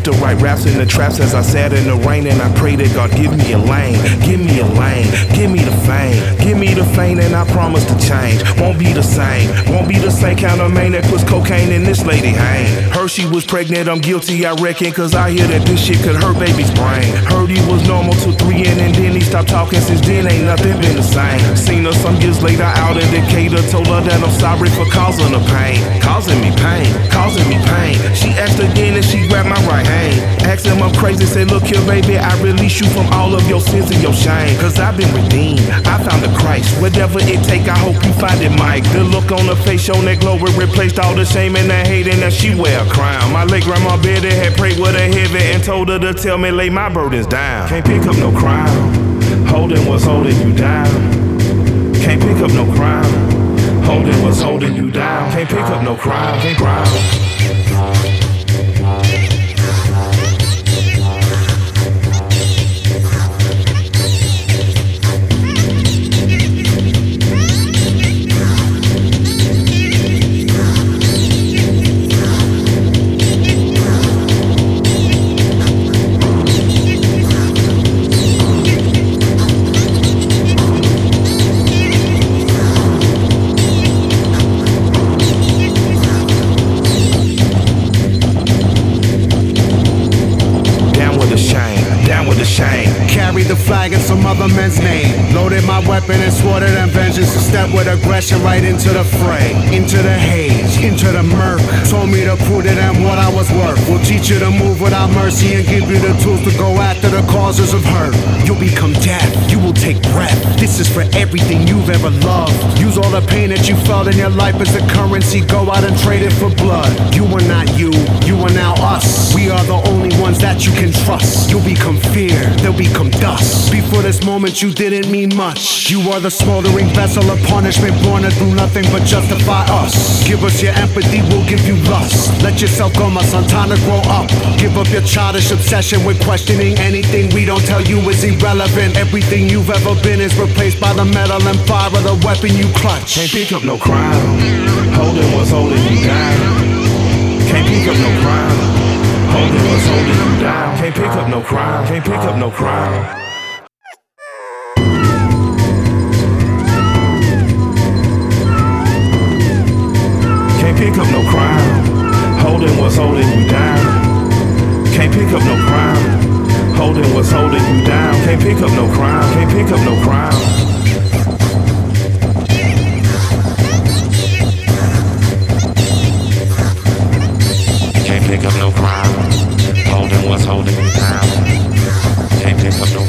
used to write raps in the traps as I sat in the rain, and I pray that God give me a lane, give me a lane, give me the fame, give me the fame, and I promise to change. Won't be the same, won't be the same kind of man that puts cocaine in this lady hang. Heard she was pregnant, I'm guilty, I reckon, cause I hear that this shit could hurt baby's brain. Heard he was normal till 3 and then he stopped talking, since then ain't nothing been the same. Seen her some years later out in Decatur, told her that I'm sorry for causing her pain. Causing me pain, causing me pain. She asked again and she grabbed my right hand. Asked him I'm crazy, said look here baby, I release you from all of your sins and your shame. Cause I've been redeemed, I found the Christ. Whatever it take, I hope you find it, Mike. The look on her face, on that glow, it replaced all the shame and the hate, and that she wear a crown. My late grandma Betty had prayed with her heavy and told her to tell me lay my burdens down. Can't pick up no crown, holding what's holding you down. Can't pick up no crown, holding what's holding you down. Can't pick up no crown, can't crown. Carried the flag in some other man's name. Loaded my weapon and swore to them vengeance to step with aggression right into the fray. Into the haze, into the murk. Told me to prove to them what I was worth. We'll teach you to move without mercy and give you the tools to go after the causes of hurt. You'll become death, you will take breath. This is for everything you've ever loved. Use all the pain that you felt in your life as a currency. Go out and trade it for blood. You are not you are now us. We are the only ones that you can trust. You'll become fear, they'll become dust. Before this moment you didn't mean much. You are the smoldering vessel of punishment, born to do nothing but justify us. Give us your empathy, we'll give you lust. Let yourself go, my son, time to grow up. Give up your childish obsession with questioning anything we don't tell you is irrelevant. Everything you've ever been is replaced by the metal and fire of the weapon you clutch. Can't pick up no crown, holding what's holding you down. Can't pick up no crown, holding what's holding you down. Can't pick up no crown, can't pick up no crown. Can't pick up no crown, holding what's holding you down. Can't pick up no crown, holding what's holding you down. Can't pick up no crown, can't pick up no crown. Can't pick up no crown, holding what's holding you down. Can't pick up no